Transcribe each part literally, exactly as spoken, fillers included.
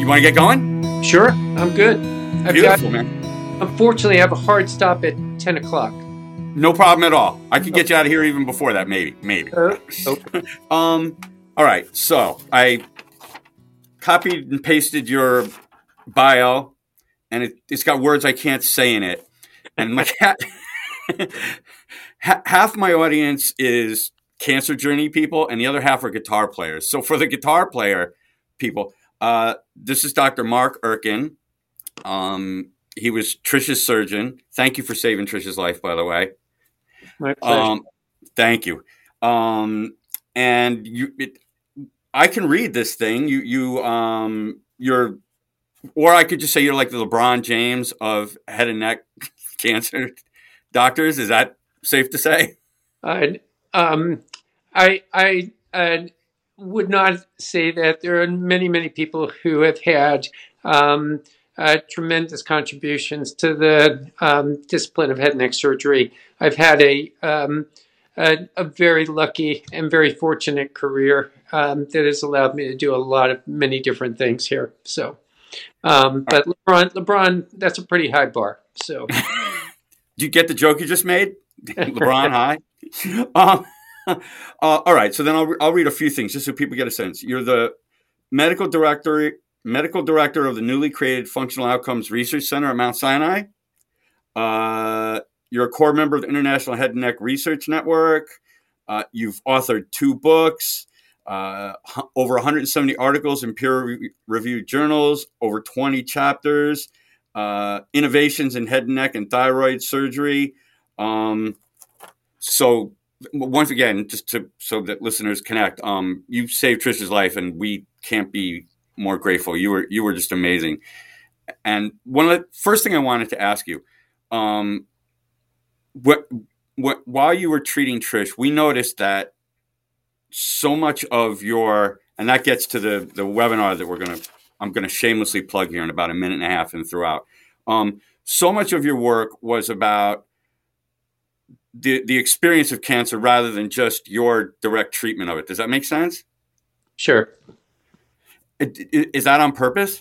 You want to get going? Sure, I'm good. I've Beautiful, got, man. Unfortunately, I have a hard stop at ten o'clock. No problem at all. I could get you out of here even before that, maybe. Maybe. Uh, okay. um. All right. So I copied and pasted your bio, and it, it's got words I can't say in it. And my cat, half my audience is cancer journey people, and the other half are guitar players. So for the guitar player people, uh, this is Doctor Mark Erkin. Um, he was Trish's surgeon. Thank you for saving Trish's life, by the way. My pleasure. Um, thank you. Um, and you, it, I can read this thing. You, you, um, you're, or I could just say you're like the LeBron James of head and neck cancer doctors. Is that safe to say? Uh, um, I I uh, would not say that. There are many, many people who have had um, uh, tremendous contributions to the um, discipline of head and neck surgery. I've had a um, a, a very lucky and very fortunate career um, that has allowed me to do a lot of many different things here. So, um, but LeBron, LeBron, that's a pretty high bar. So, did you get the joke you just made? LeBron high. Um, uh, all right. So then I'll I'll read a few things just so people get a sense. You're the medical director medical director of the newly created Functional Outcomes Research Center at Mount Sinai. Uh, you're a core member of the International Head and Neck Research Network. Uh, you've authored two books, uh, over one hundred seventy articles in peer-reviewed journals, over twenty chapters, uh, innovations in head and neck and thyroid surgery. Um, so once again, just to so that listeners connect, um, you saved Trish's life, and we can't be more grateful. You were you were just amazing. And one of the first thing I wanted to ask you, um, what what while you were treating Trish, we noticed that so much of your, and that gets to the the webinar that we're gonna I'm gonna shamelessly plug here in about a minute and a half and throughout. Um, so much of your work was about the the experience of cancer rather than just your direct treatment of it. Does that make sense? Sure. Is that on purpose?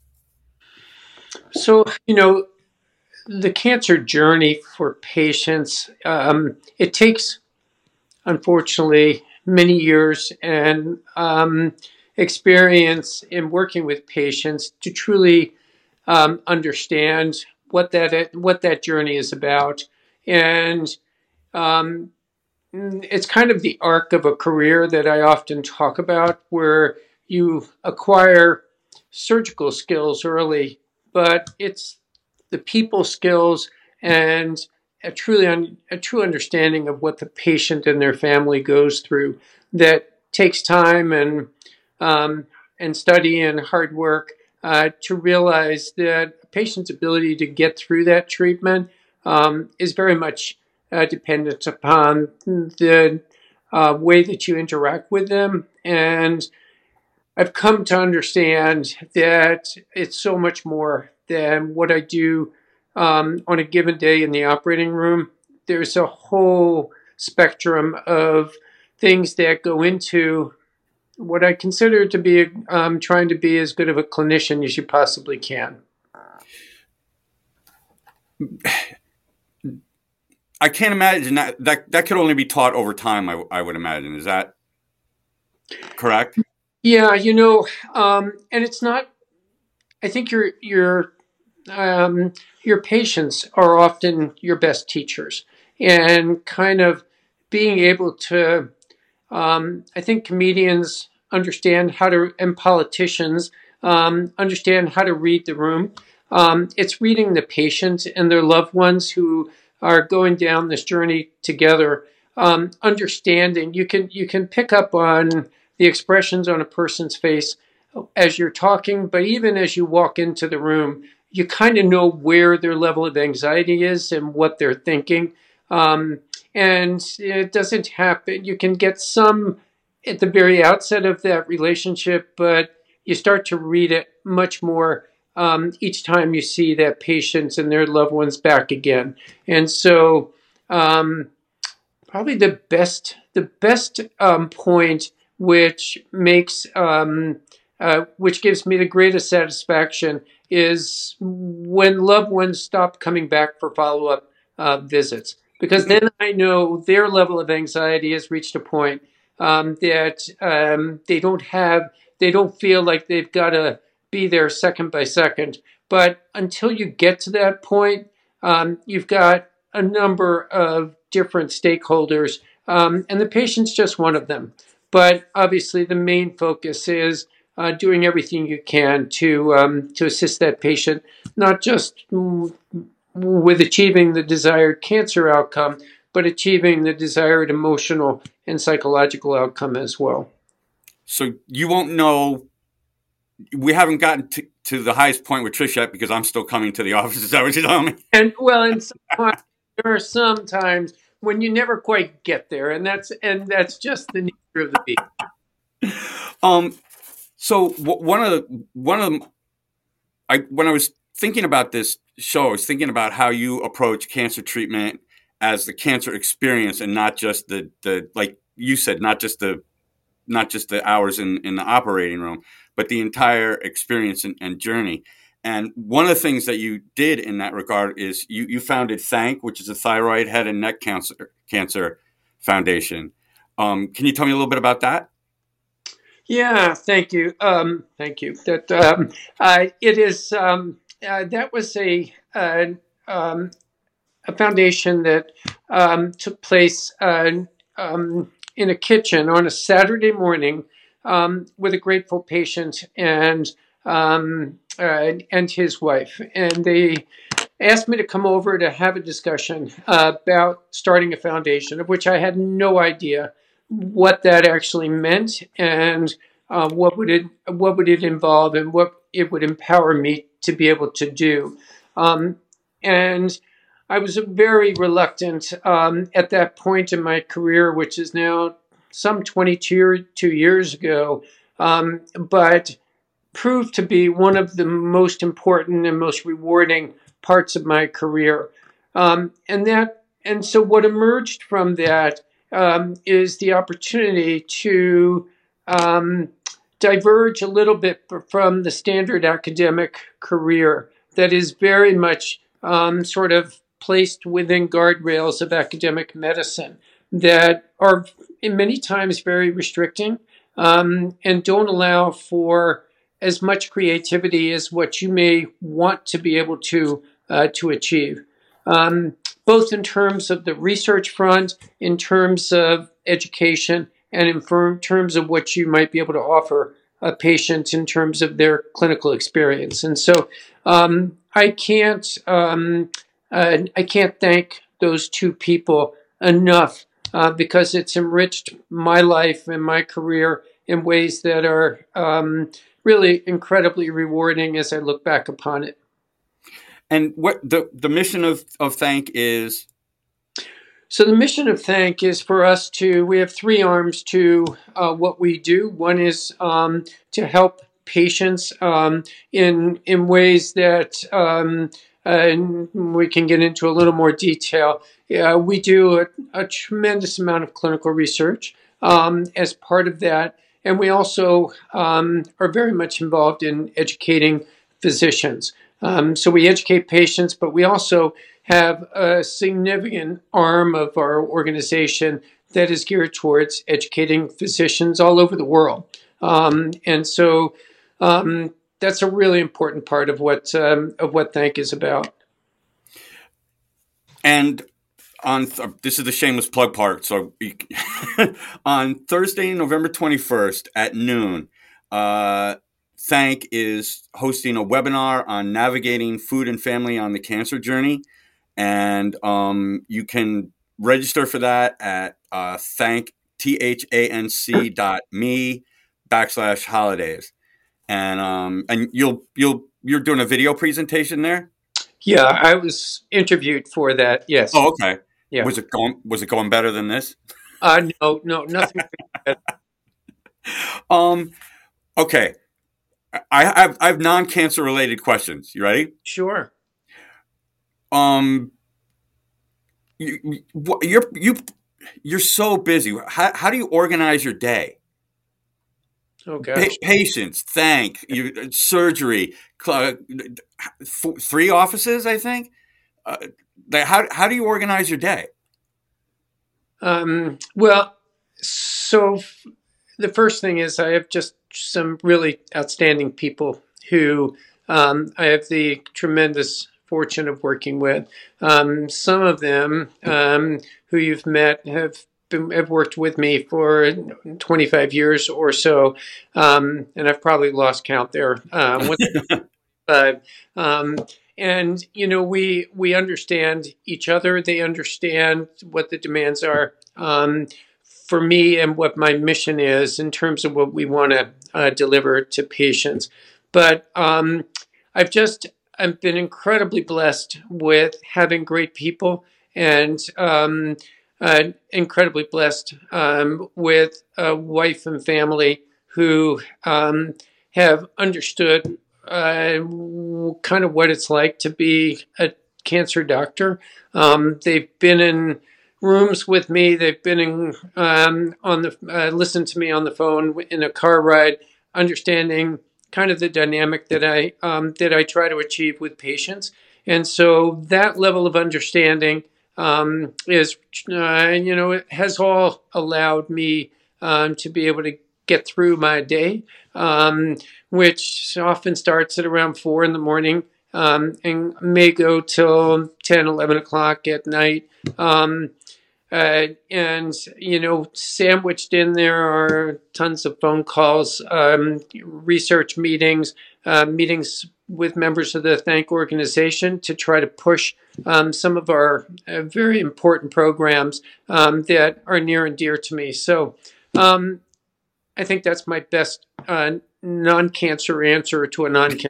So, you know, the cancer journey for patients, um, it takes, unfortunately, many years and um, experience in working with patients to truly um, understand what that what that journey is about. And um, it's kind of the arc of a career that I often talk about, where you acquire surgical skills early, but it's the people skills and a truly un, a true understanding of what the patient and their family goes through that takes time and um, and study and hard work uh, to realize that a patient's ability to get through that treatment um, is very much uh, dependent upon the uh, way that you interact with them. And I've come to understand that it's so much more than what I do um, on a given day in the operating room. There's a whole spectrum of things that go into what I consider to be um, trying to be as good of a clinician as you possibly can. I can't imagine that that, that could only be taught over time, I, I would imagine. Is that correct? Yeah, you know, um, and it's not, I think your your um, your patients are often your best teachers, and kind of being able to, um, I think comedians understand how to, and politicians um, understand how to read the room. Um, it's reading the patient and their loved ones who are going down this journey together. Um, understanding, you can you can pick up on the expressions on a person's face as you're talking, but even as you walk into the room, you kind of know where their level of anxiety is and what they're thinking. Um, and it doesn't happen. You can get some at the very outset of that relationship, but you start to read it much more um, each time you see that patient and their loved ones back again. And so um, probably the best, the best um, point which makes um, uh, which gives me the greatest satisfaction, is when loved ones stop coming back for follow-up uh, visits, because then I know their level of anxiety has reached a point um, that um, they don't have, they don't feel like they've got to be there second by second. But until you get to that point, um, you've got a number of different stakeholders, um, and the patient's just one of them. But obviously, the main focus is uh, doing everything you can to um, to assist that patient, not just mm, with achieving the desired cancer outcome, but achieving the desired emotional and psychological outcome as well. So you won't know. We haven't gotten to, to the highest point with Trish yet because I'm still coming to the office. Is that what you're telling me? And well, and sometimes, there are some times when you never quite get there, and that's and that's just the nature of the beast. Um. So w- one of the one of the, I when I was thinking about this show, I was thinking about how you approach cancer treatment as the cancer experience, and not just the the like you said, not just the not just the hours in, in the operating room, but the entire experience and, and journey. And one of the things that you did in that regard is you, you founded THANK, which is a thyroid, head, and neck cancer cancer foundation. Um, can you tell me a little bit about that? Yeah, thank you. Um, thank you. That um, uh, it is. Um, uh, that was a uh, um, a foundation that um, took place uh, um, in a kitchen on a Saturday morning um, with a grateful patient and um, uh, and his wife, and they asked me to come over to have a discussion uh, about starting a foundation, of which I had no idea what that actually meant, and uh, what would it what would it involve, and what it would empower me to be able to do. Um, and I was very reluctant um, at that point in my career, which is now some twenty-two years ago, um, but proved to be one of the most important and most rewarding parts of my career. Um, and that, and so what emerged from that um, is the opportunity to um, diverge a little bit from the standard academic career that is very much um, sort of placed within guardrails of academic medicine that are in many times very restricting um, and don't allow for as much creativity as what you may want to be able to uh, to achieve, um, both in terms of the research front, in terms of education, and in terms of what you might be able to offer a patient in terms of their clinical experience. And so, um, I can't um, uh, I can't thank those two people enough uh, because it's enriched my life and my career in ways that are um, really incredibly rewarding as I look back upon it. And what the, the mission of, of THANK is? So the mission of THANK is for us to, we have three arms to uh, what we do. One is um, to help patients um, in in ways that um, and we can get into a little more detail. Yeah, we do a, a tremendous amount of clinical research um, as part of that. And we also um, are very much involved in educating physicians. Um, so we educate patients, but we also have a significant arm of our organization that is geared towards educating physicians all over the world. Um, and so um, that's a really important part of what um, of what THANK is about. And on th- this is the shameless plug part. So on Thursday, November twenty-first at noon, uh, THANK is hosting a webinar on navigating food and family on the cancer journey. And um, you can register for that at uh, thank, T-H-A-N-C dot me backslash holidays. And um, and you'll you'll you're doing a video presentation there? Yeah, I was interviewed for that. Yes. Oh, okay. Yeah. Was it going was it going better than this? Uh, no, no, nothing. um, okay. I have I have non-cancer related questions. You ready? Sure. Um, you, you're you you're so busy. How how do you organize your day? Oh Pa- gosh. patients, thank you, surgery, cl- f- three offices, I think. Uh, how how do you organize your day? Um, well, so f- the first thing is I have just some really outstanding people who um, I have the tremendous fortune of working with. Um, some of them um, who you've met have been, have worked with me for twenty-five years or so, um, and I've probably lost count there. Um, But um, and you know we we understand each other. They understand what the demands are um, for me and what my mission is in terms of what we want to uh, deliver to patients. But um, I've just I've been incredibly blessed with having great people and um, uh, incredibly blessed um, with a wife and family who um, have understood uh, kind of what it's like to be a cancer doctor. Um, they've been in rooms with me. They've been in um, on the uh, listened to me on the phone in a car ride, understanding kind of the dynamic that I um, that I try to achieve with patients. And so that level of understanding um, is, uh, you know, it has all allowed me um, to be able to get through my day, um, which often starts at around four in the morning um, and may go till ten, eleven o'clock at night. Um, uh, and, you know, sandwiched in there are tons of phone calls, um, research meetings, uh, meetings with members of the Thank organization to try to push um, some of our uh, very important programs um, that are near and dear to me. So um, I think that's my best uh, non-cancer answer to a non-cancer.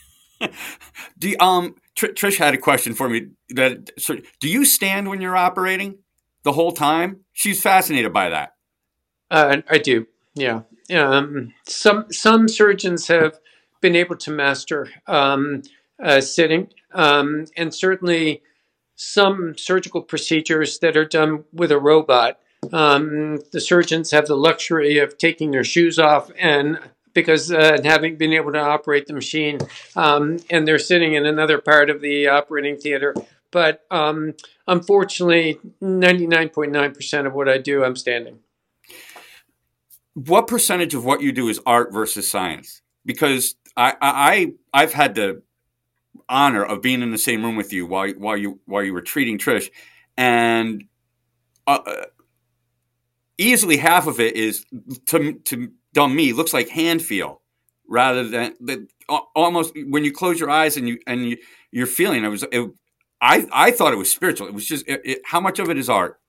Do you, um Tr- Trish had a question for me. That so, do you stand when you're operating the whole time? She's fascinated by that. Uh, I do, yeah. Um, some some surgeons have been able to master um, uh, sitting, um, and certainly some surgical procedures that are done with a robot. Um, the surgeons have the luxury of taking their shoes off and because uh, having been able to operate the machine, um, and they're sitting in another part of the operating theater. But um, unfortunately, ninety-nine point nine percent of what I do, I'm standing. What percentage of what you do is art versus science? Because I, I I've had the honor of being in the same room with you while while you while you were treating Trish, and uh, easily half of it is to to dumb me looks like hand feel rather than the, almost when you close your eyes and you and you you're feeling it was it, I I thought it was spiritual. It was just it, it, how much of it is art?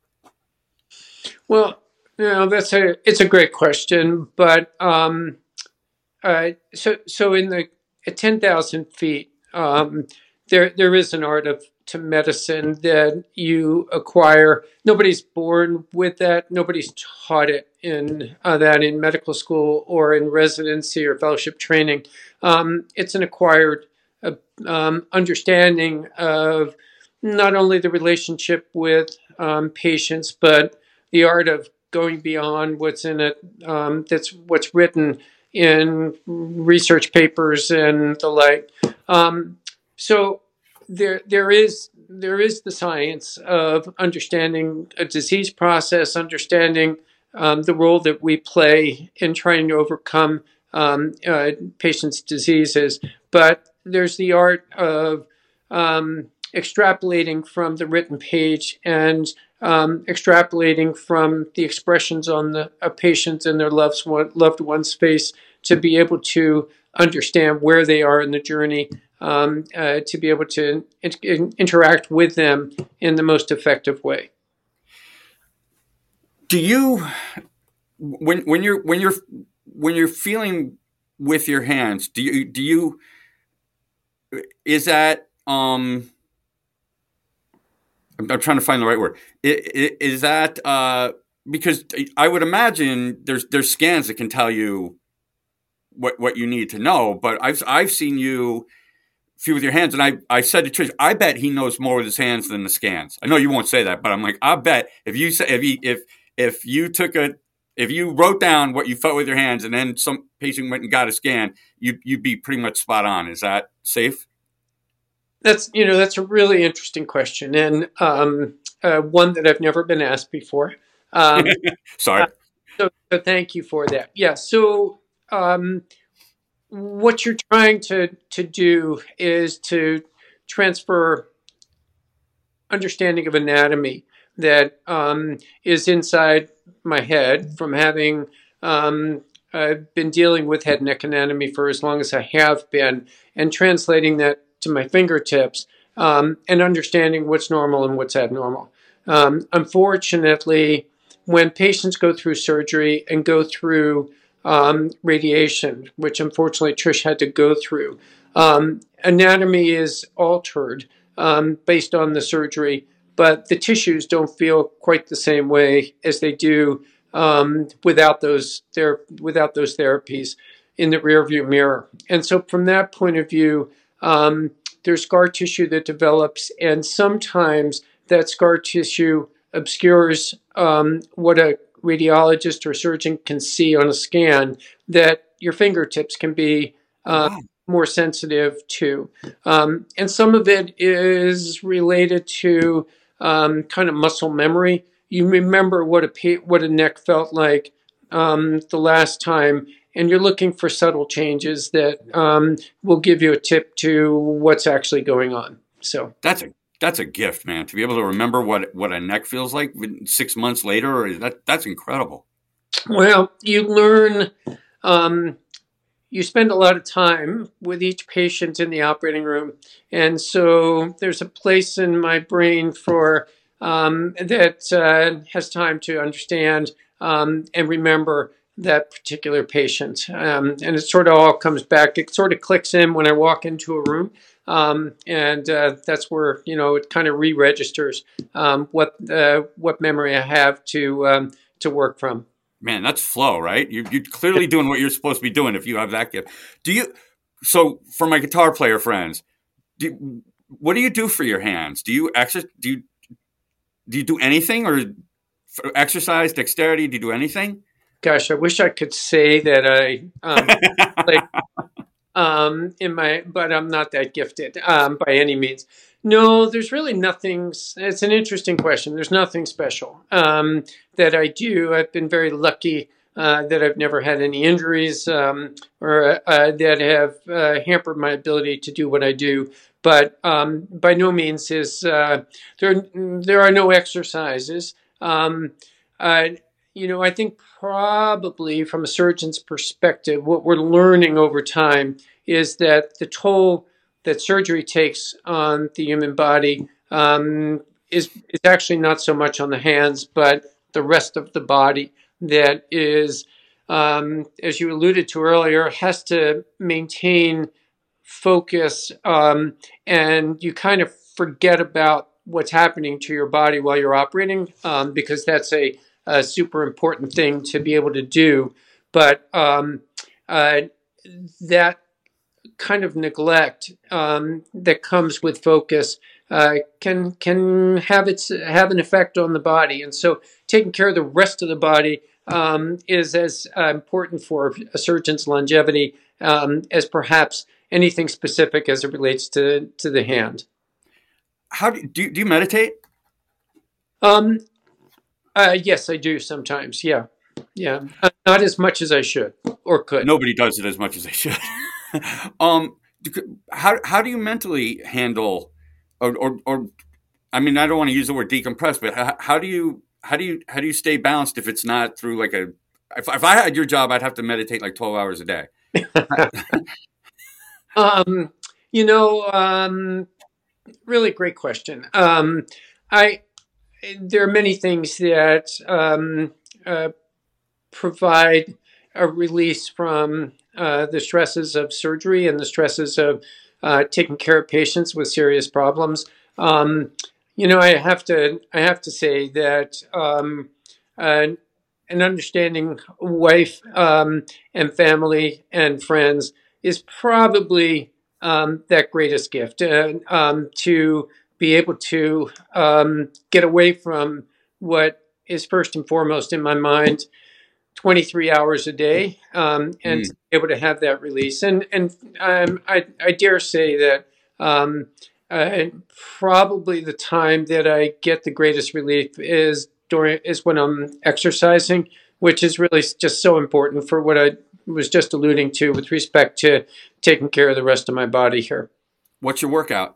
Well, you know, that's a it's a great question, but um, uh, so so in the at ten thousand feet, um, there there is an art of to medicine that you acquire. Nobody's born with that. Nobody's taught it in uh, that in medical school or in residency or fellowship training. Um, it's an acquired uh, um, understanding of not only the relationship with um, patients, but the art of going beyond what's in it. Um, that's what's written in research papers and the like. Um, so there, there is there is the science of understanding a disease process, understanding um, the role that we play in trying to overcome um, uh, patients' diseases. But there's the art of um, extrapolating from the written page and um, extrapolating from the expressions on the a patient and their loved one, loved one's face to be able to understand where they are in the journey, um, uh, to be able to in- interact with them in the most effective way. Do you when when you're when you're when you're feeling with your hands? Do you do you is that um I'm, I'm trying to find the right word. Is, is that uh, because I would imagine there's there's scans that can tell you what what you need to know, but I've I've seen you feel with your hands, and I I said to Trish, I bet he knows more with his hands than the scans. I know you won't say that, but I'm like, I bet if you say if he, if if you took a If you wrote down what you felt with your hands and then some patient went and got a scan, you, you'd be pretty much spot on. Is that safe? That's, you know, that's a really interesting question, and um, uh, one that I've never been asked before. Um, Sorry. uh, so, so thank you for that. Yeah. So um, what you're trying to to do is to transfer understanding of anatomy that um, is inside my head from having um, I've been dealing with head and neck anatomy for as long as I have been, and translating that to my fingertips, um, and understanding what's normal and what's abnormal. Um, unfortunately, when patients go through surgery and go through um, radiation, which unfortunately Trish had to go through, um, anatomy is altered um, based on the surgery, but the tissues don't feel quite the same way as they do um, without those ther- without those therapies in the rearview mirror. And so, from that point of view, um, there's scar tissue that develops, and sometimes that scar tissue obscures um, what a radiologist or surgeon can see on a scan that your fingertips can be uh, Wow. more sensitive to. Um, and some of it is related to um, kind of muscle memory. You remember what a what a neck felt like um, the last time, and you're looking for subtle changes that um, will give you a tip to what's actually going on. So That's a that's a gift, man. To be able to remember what what a neck feels like six months later, that that's incredible. well, you learn. Um, you spend a lot of time with each patient in the operating room. And so there's a place in my brain for um, that uh, has time to understand um, and remember that particular patient. Um, and it sort of all comes back. It sort of clicks in when I walk into a room. Um, and uh, that's where, you know, it kind of re-registers um, what uh, what memory I have to um, to work from. Man, that's flow, right? You, you're clearly doing what you're supposed to be doing if you have that gift. Do you? So, for my guitar player friends, do, what do you do for your hands? Do you exercise? Do you do you do anything or exercise, dexterity? Do you do anything? Gosh, I wish I could say that I um, like um, in my, but I'm not that gifted um, by any means. No, there's really nothing. It's an interesting question. There's nothing special um, that I do. I've been very lucky uh, that I've never had any injuries um, or uh, that have uh, hampered my ability to do what I do. But um, by no means is uh, there. There are no exercises. Um, uh, you know, I think probably from a surgeon's perspective, what we're learning over time is that the toll that surgery takes on the human body um, is, is actually not so much on the hands, but the rest of the body that is, um, as you alluded to earlier, has to maintain focus, um, and you kind of forget about what's happening to your body while you're operating, um, because that's a, a super important thing to be able to do. But um, uh, that kind of neglect um, that comes with focus uh, can can have its have an effect on the body, and so taking care of the rest of the body um, is as uh, important for a surgeon's longevity um, as perhaps anything specific as it relates to to the hand. How do you, do you, do you meditate? Um, uh, yes, I do sometimes. Yeah, yeah, uh, not as much as I should or could. Nobody does it as much as they should. um, how how do you mentally handle, or, or or I mean, I don't want to use the word decompress, but how, how do you how do you how do you stay balanced if it's not through like a if, if I had your job, I'd have to meditate like twelve hours a day. um, you know, um, really great question. Um, I there are many things that um, uh, provide a release from uh, the stresses of surgery and the stresses of uh, taking care of patients with serious problems. Um, you know, I have to I have to say that um, uh, an understanding wife um, and family and friends is probably um, that greatest gift uh, um, to be able to um, get away from what is first and foremost in my mind twenty-three hours a day, um, and to Mm. be able to have that release. And and um, I I dare say that um, uh, probably the time that I get the greatest relief is during is when I'm exercising, which is really just so important for what I was just alluding to with respect to taking care of the rest of my body here. What's your workout?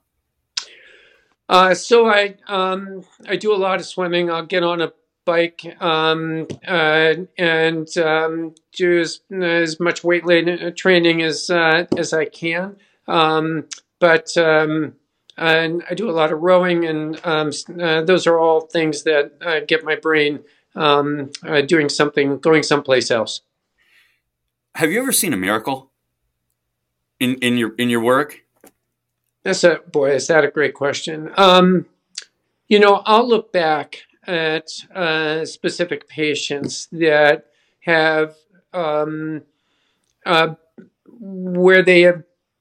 Uh, so I um, I do a lot of swimming. I'll get on a bike um, uh, and um, do as, as much weight training as uh, as I can. Um, but um, and I do a lot of rowing, and um, uh, those are all things that uh, get my brain um, uh, doing something, going someplace else. Have you ever seen a miracle in, in your in your work? That's a boy. Is that a great question? Um, you know, I'll look back at uh, specific patients that have um, uh, where they have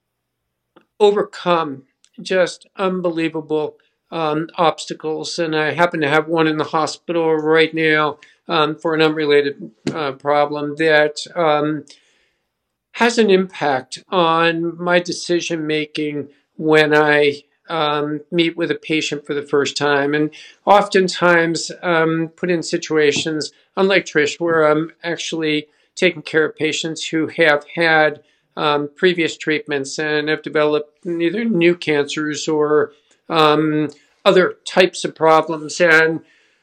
overcome just unbelievable um, obstacles, and I happen to have one in the hospital right now um, for an unrelated uh, problem that um, has an impact on my decision making when I um, meet with a patient for the first time, and oftentimes um, put in situations, unlike Trish, where I'm actually taking care of patients who have had um, previous treatments and have developed either new cancers or um, other types of problems. And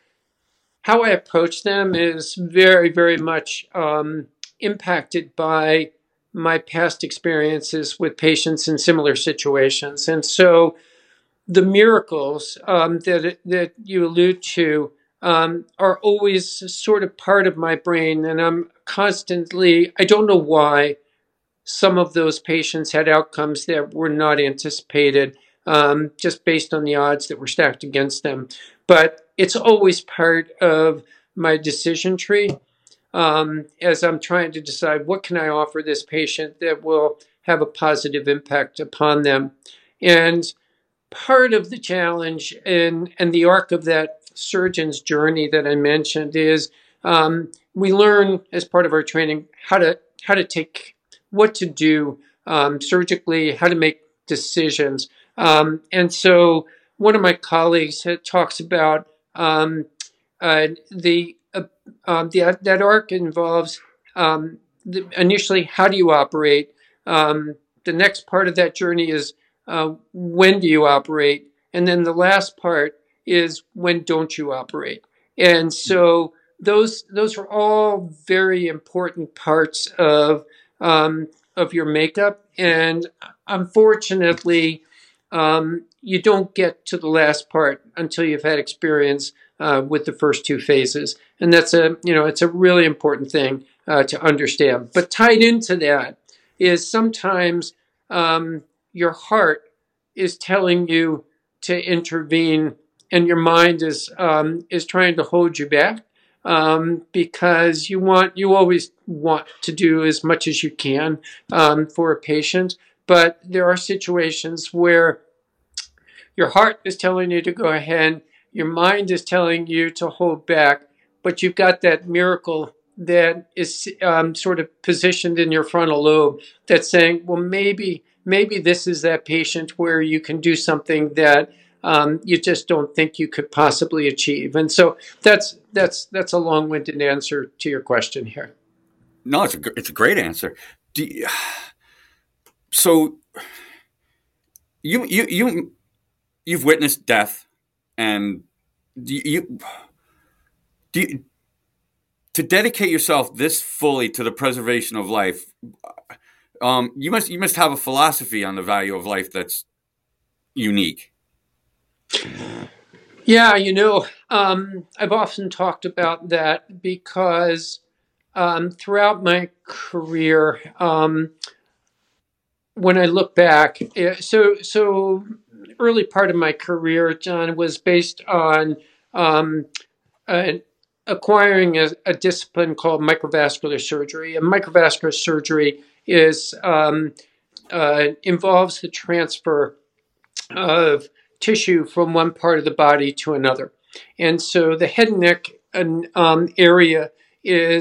how I approach them is very, very much um, impacted by my past experiences with patients in similar situations. And so the miracles um, that that you allude to um, are always sort of part of my brain, and I'm constantly, I don't know why some of those patients had outcomes that were not anticipated um, just based on the odds that were stacked against them. But it's always part of my decision tree um, as I'm trying to decide what can I offer this patient that will have a positive impact upon them. And part of the challenge and, and the arc of that surgeon's journey that I mentioned is um, we learn as part of our training how to how to take what to do um, surgically, how to make decisions. Um, and so one of my colleagues talks about um, uh, the, uh, um, the that arc involves um, the, initially how do you operate. Um, the next part of that journey is uh, when do you operate, and then the last part is when don't you operate. And so those those are all very important parts of um, of your makeup. And unfortunately, um, you don't get to the last part until you've had experience uh, with the first two phases. And that's a you know it's a really important thing uh, to understand. But tied into that is sometimes um, your heart is telling you to intervene, and your mind is um, is trying to hold you back. Um, because you want, you always want to do as much as you can um, for a patient, but there are situations where your heart is telling you to go ahead, your mind is telling you to hold back, but you've got that miracle that is um, sort of positioned in your frontal lobe that's saying, well, maybe, maybe this is that patient where you can do something that Um, you just don't think you could possibly achieve. And so that's that's that's a long-winded answer to your question here. No, it's a it's a great answer. Do you, so you you you you've witnessed death, and do you do you, to dedicate yourself this fully to the preservation of life. Um, you must you must have a philosophy on the value of life that's unique. Yeah, you know, um, I've often talked about that because um, throughout my career, um, when I look back, so so early part of my career, John, was based on um, an, acquiring a, a discipline called microvascular surgery. And microvascular surgery is um, uh, involves the transfer of tissue from one part of the body to another. And so the head and neck um, area is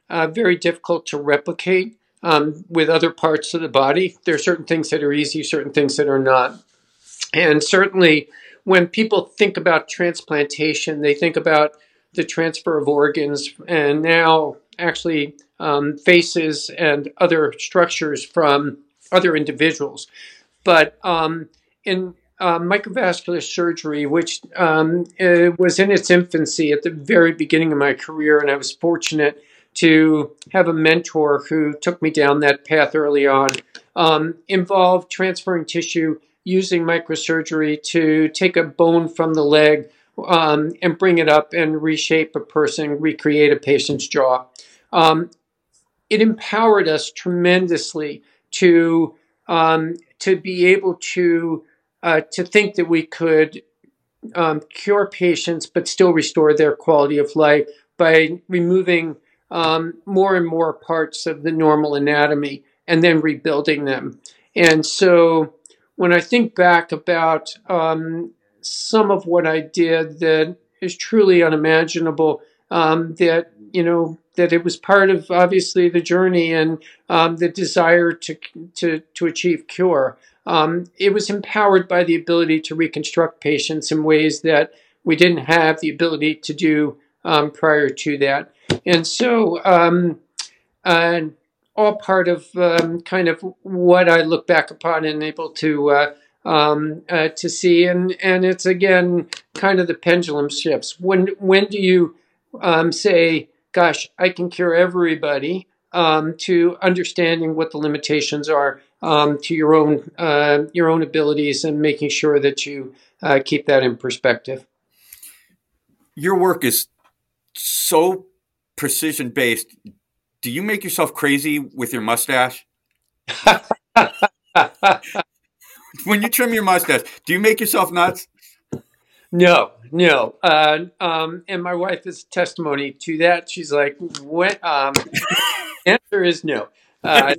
uh, very difficult to replicate um, with other parts of the body. There are certain things that are easy, certain things that are not. And certainly when people think about transplantation, they think about the transfer of organs and now actually um, faces and other structures from other individuals. But um, in uh, microvascular surgery, which um, it was in its infancy at the very beginning of my career, and I was fortunate to have a mentor who took me down that path early on, um, involved transferring tissue using microsurgery to take a bone from the leg um, and bring it up and reshape a person, recreate a patient's jaw. Um, it empowered us tremendously to um, to be able to uh, to think that we could um, cure patients but still restore their quality of life by removing um, more and more parts of the normal anatomy and then rebuilding them. And so when I think back about um, some of what I did that is truly unimaginable, um, that, you know, that it was part of obviously the journey and um, the desire to, to, to achieve cure. Um, it was empowered by the ability to reconstruct patients in ways that we didn't have the ability to do um, prior to that. And so, um, uh, all part of um, kind of what I look back upon and able to uh, um, uh, to see, and and it's again kind of the pendulum shifts. When when do you um, say, "Gosh, I can cure everybody," um, to understanding what the limitations are um, to your own uh, your own abilities and making sure that you uh, keep that in perspective. Your work is so precision based. Do you make yourself crazy with your mustache? When you trim your mustache, do you make yourself nuts? No, no. Uh, um, and my wife is testimony to that. She's like, "What?" Um, answer is no. Uh,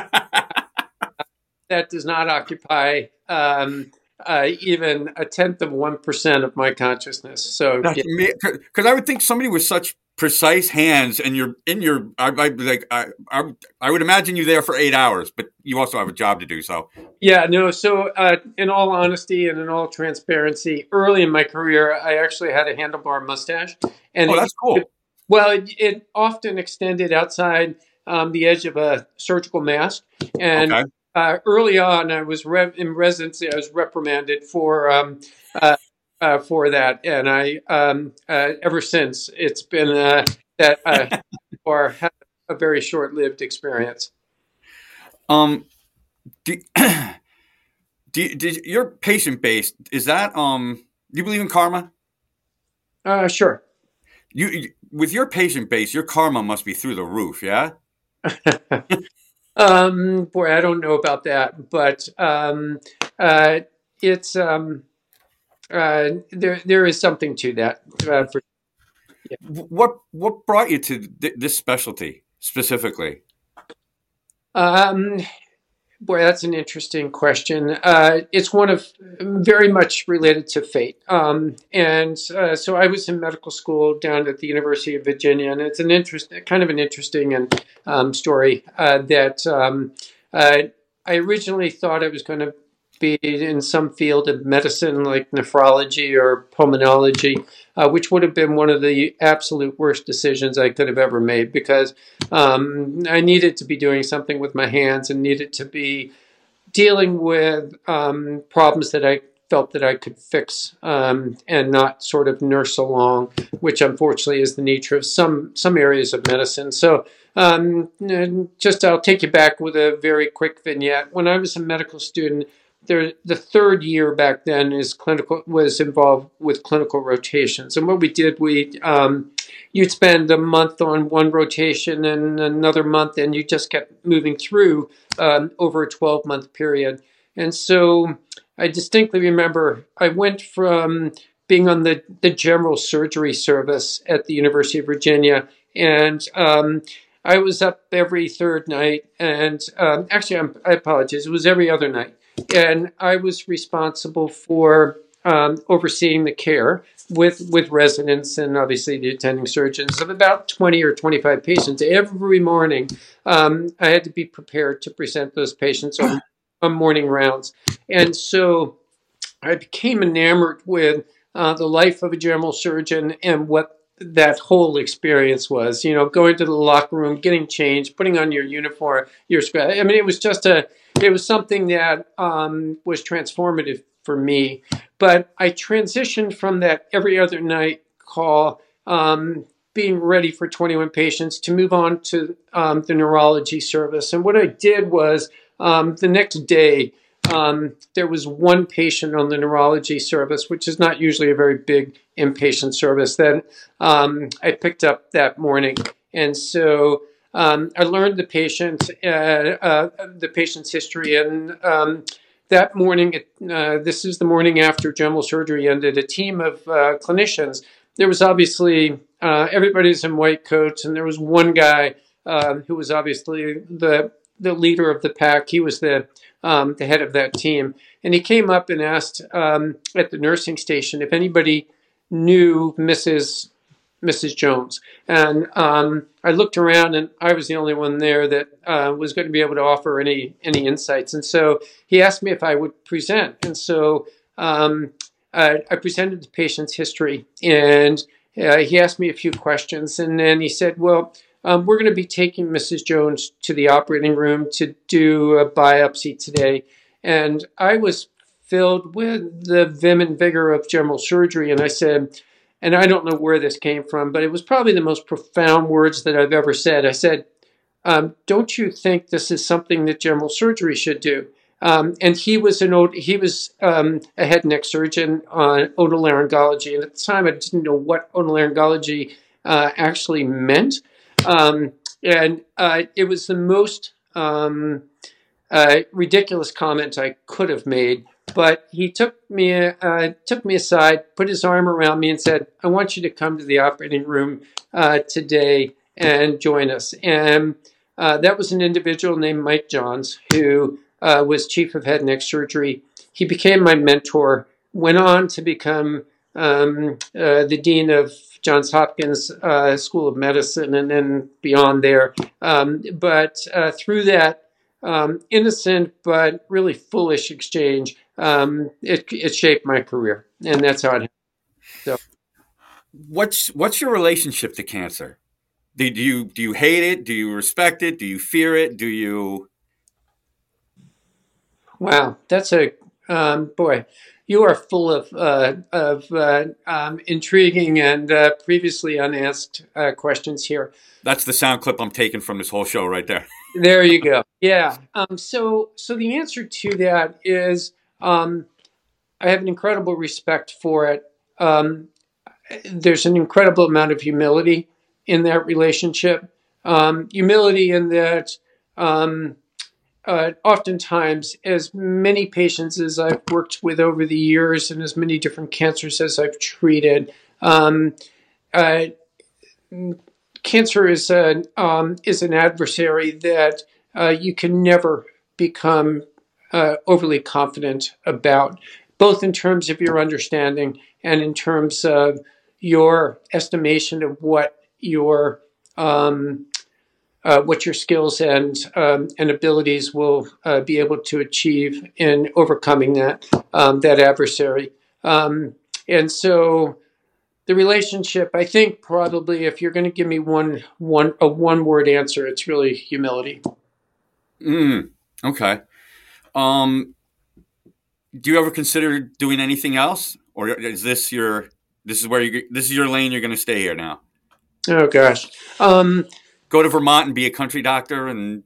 that does not occupy um, uh, even a tenth of one percent of my consciousness. So, because yeah. I would think somebody with such precise hands and you're in your, I, I like, I, I, I would imagine you there for eight hours, but you also have a job to do. So, yeah, no. So, uh, in all honesty and in all transparency, early in my career, I actually had a handlebar mustache, and oh, that's it, cool. It, well, it, it often extended outside um, the edge of a surgical mask, and okay. uh, early on, I was re- in residency. I was reprimanded for. Um, uh, Uh, for that, and I um, uh, ever since it's been uh, that uh, or had a very short-lived experience. Um, do, do, do your patient base is that um? Do you believe in karma? Uh, sure. You, you with your patient base, your karma must be through the roof, yeah. um, boy, I don't know about that, but um, uh, it's. Um, Uh, there, there is something to that. Uh, for, yeah. What, what brought you to th- this specialty specifically? Um, boy, that's an interesting question. Uh, it's one of very much related to fate. Um, and uh, so I was in medical school down at the University of Virginia, and it's an interest, kind of an interesting and um, story uh, that um, uh, I originally thought I was going to be in some field of medicine like nephrology or pulmonology, uh, which would have been one of the absolute worst decisions I could have ever made because um, I needed to be doing something with my hands and needed to be dealing with um, problems that I felt that I could fix um, and not sort of nurse along, which unfortunately is the nature of some some areas of medicine. So um, just I'll take you back with a very quick vignette. When I was a medical student, There, the third year back then is clinical was involved with clinical rotations, and what we did, we um, you'd spend a month on one rotation and another month, and you just kept moving through um, over a twelve month period. And so, I distinctly remember I went from being on the the general surgery service at the University of Virginia, and um, I was up every third night, and um, actually, I'm, I apologize, it was every other night. And I was responsible for um, overseeing the care with with residents and obviously the attending surgeons of about twenty or twenty-five patients every morning. Um, I had to be prepared to present those patients on, on morning rounds, and so I became enamored with uh, the life of a general surgeon and what that whole experience was. You know, going to the locker room, getting changed, putting on your uniform, your scrap. I mean, it was just a, it was something that um, was transformative for me. But I transitioned from that every other night call, um, being ready for twenty-one patients, to move on to um, the neurology service. And what I did was um, the next day, Um, there was one patient on the neurology service, which is not usually a very big inpatient service, that um, I picked up that morning. And so um, I learned the patient, uh, uh, the patient's history. And um, that morning, uh, this is the morning after general surgery ended, a team of uh, clinicians. There was obviously, uh, everybody's in white coats, and there was one guy uh, who was obviously the the leader of the pack. He was the um, the head of that team, and he came up and asked um, at the nursing station if anybody knew Missus Missus Jones. And um, I looked around, and I was the only one there that uh, was going to be able to offer any any insights. And so he asked me if I would present, and so um, I, I presented the patient's history, and uh, he asked me a few questions, and then he said, "Well, Um, we're going to be taking Missus Jones to the operating room to do a biopsy today." And I was filled with the vim and vigor of general surgery. And I said, and I don't know where this came from, but it was probably the most profound words that I've ever said. I said, um, "Don't you think this is something that general surgery should do?" Um, and he was an he was um, a head and neck surgeon on otolaryngology. And at the time, I didn't know what otolaryngology uh, actually meant. Um, and uh, it was the most um, uh, ridiculous comment I could have made. But he took me uh, took me aside, put his arm around me, and said, "I want you to come to the operating room uh, today and join us." And uh, that was an individual named Mike Johns, who uh, was chief of head and neck surgery. He became my mentor, went on to become um, uh, the dean of Johns Hopkins uh, School of Medicine, and then beyond there. Um, but uh, through that um, innocent but really foolish exchange, um, it, it shaped my career, and that's how it happened. So, what's what's your relationship to cancer? Do, do you do you hate it? Do you respect it? Do you fear it? Do you? Wow, that's a um, boy. You are full of uh, of uh, um, intriguing and uh, previously unasked uh, questions here. That's the sound clip I'm taking from this whole show right there. There you go. Yeah. Um, so, so the answer to that is um, I have an incredible respect for it. Um, there's an incredible amount of humility in that relationship. Um, humility in that. Um, Uh, oftentimes, as many patients as I've worked with over the years and as many different cancers as I've treated, um, uh, cancer is, a, um, is an adversary that uh, you can never become uh, overly confident about, both in terms of your understanding and in terms of your estimation of what your um, Uh, what your skills and um, and abilities will uh, be able to achieve in overcoming that um, that adversary. Um, and so, the relationship, I think, probably, if you're going to give me one one a one word answer, it's really humility. Mm, okay. Um, do you ever consider doing anything else, or is this your this is where you this is your lane? You're going to stay here now. Oh gosh. Um, Go to Vermont and be a country doctor, and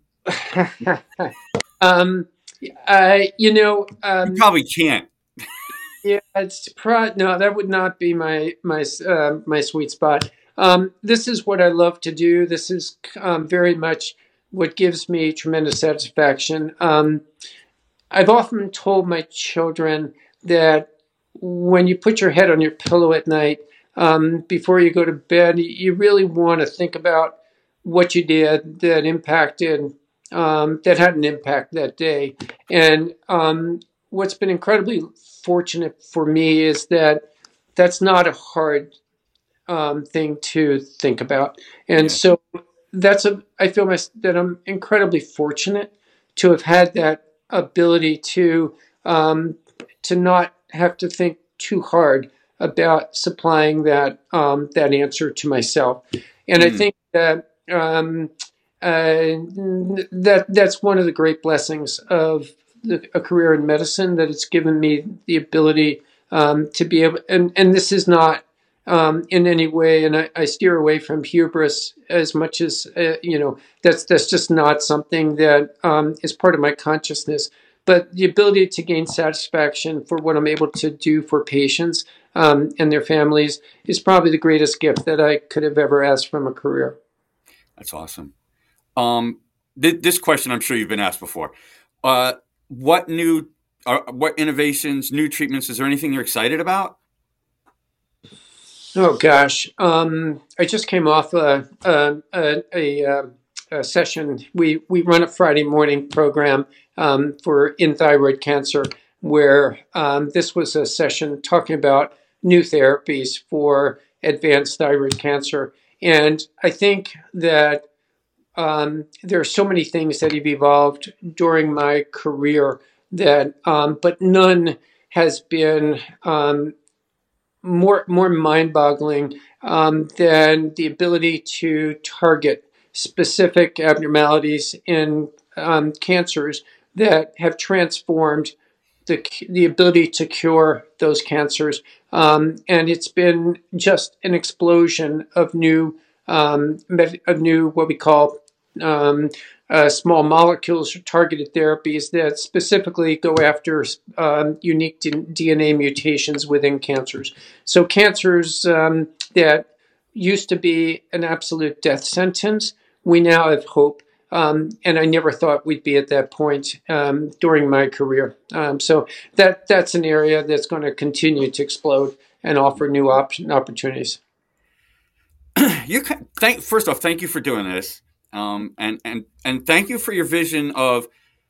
um, uh, you know, um, you probably can't. Yeah, it's pro- no, that would not be my my uh, my sweet spot. Um, this is what I love to do. This is um, very much what gives me tremendous satisfaction. Um, I've often told my children that when you put your head on your pillow at night, um, before you go to bed, you really want to think about what you did that impacted, um, that had an impact that day. And um, what's been incredibly fortunate for me is that that's not a hard um, thing to think about. And Yeah. so that's a, I feel my, that I'm incredibly fortunate to have had that ability to, um, to not have to think too hard about supplying that, um, that answer to myself. And I Mm. think that, um, uh, that that's one of the great blessings of the, a career in medicine, that it's given me the ability um, to be able, and, and this is not um, in any way, and I, I steer away from hubris as much as, uh, you know, that's, that's just not something that um, is part of my consciousness. But the ability to gain satisfaction for what I'm able to do for patients um, and their families is probably the greatest gift that I could have ever asked from a career. That's awesome. Um, th- this question I'm sure you've been asked before. Uh, what new, uh, what innovations, new treatments, is there anything you're excited about? Oh gosh, um, I just came off a a, a, a, a session. We we run a Friday morning program um, for in thyroid cancer, where um, this was a session talking about new therapies for advanced thyroid cancer. And I think that um, there are so many things that have evolved during my career that, um, but none has been um, more more mind-boggling um, than the ability to target specific abnormalities in um, cancers that have transformed the the ability to cure those cancers. Um, and it's been just an explosion of new um, of new what we call um, uh, small molecules or targeted therapies that specifically go after um, unique D N A mutations within cancers. So cancers um, that used to be an absolute death sentence, we now have hope. Um, and I never thought we'd be at that point um, during my career. Um, so that that's an area that's going to continue to explode and offer new option opportunities. You can, thank first off, thank you for doing this, um, and and and thank you for your vision of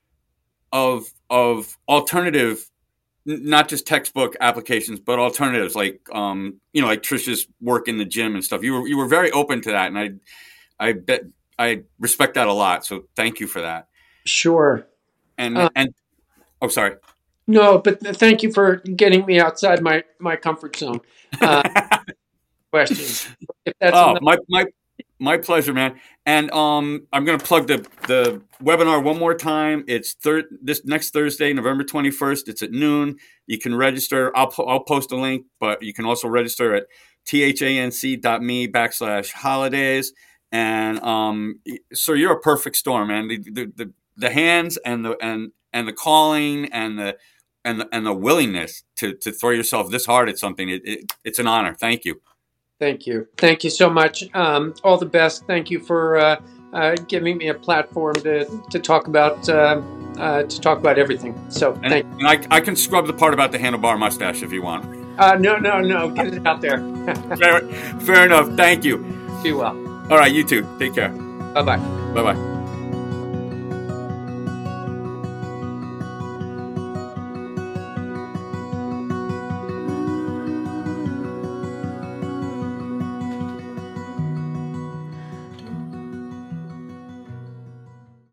of of alternative, not just textbook applications, but alternatives like um, you know, like Trisha's work in the gym and stuff. You were you were very open to that, and I I bet I respect that a lot. So thank you for that. Sure. And Uh, and oh, sorry. no, but thank you for getting me outside my my comfort zone. Uh, questions. If that's Oh, enough. my my my pleasure, man. And um, I'm going to plug the the webinar one more time. It's thir- this next Thursday, November twenty-first. It's at noon. You can register. I'll po- I'll post a link, but you can also register at thanc.me backslash holidays. And um, so you're a perfect storm, man. The the the, the hands and the and and the calling and the and the, and the willingness to to throw yourself this hard at something. It, it, it's an honor. Thank you. Thank you. Thank you so much. Um, all the best. Thank you for uh, uh, giving me a platform to, to talk about uh, uh, to talk about everything. So And, thank you. and I, I can scrub the part about the handlebar mustache if you want. Uh, no, no, no. Get it out there. fair, fair enough. Thank you. Be well. All right, you too. Take care. Bye-bye. Bye-bye.